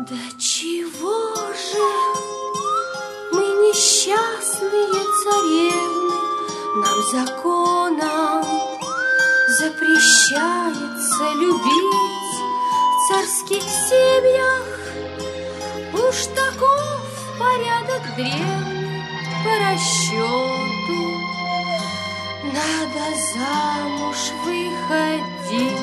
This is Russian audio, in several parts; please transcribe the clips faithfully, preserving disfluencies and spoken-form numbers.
Да чего же мы несчастные царевны, нам законом запрещается любить в царских семьях. Уж таков порядок древний по расчету. Надо замуж выходить.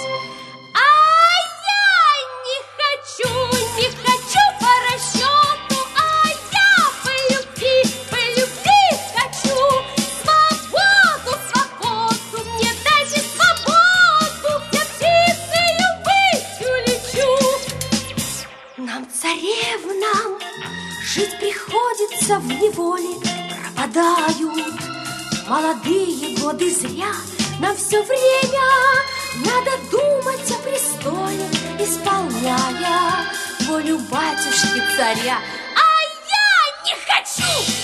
Царевнам жить приходится в неволе, пропадают молодые годы зря. Нам все время надо думать о престоле, исполняя волю батюшки царя. А я не хочу!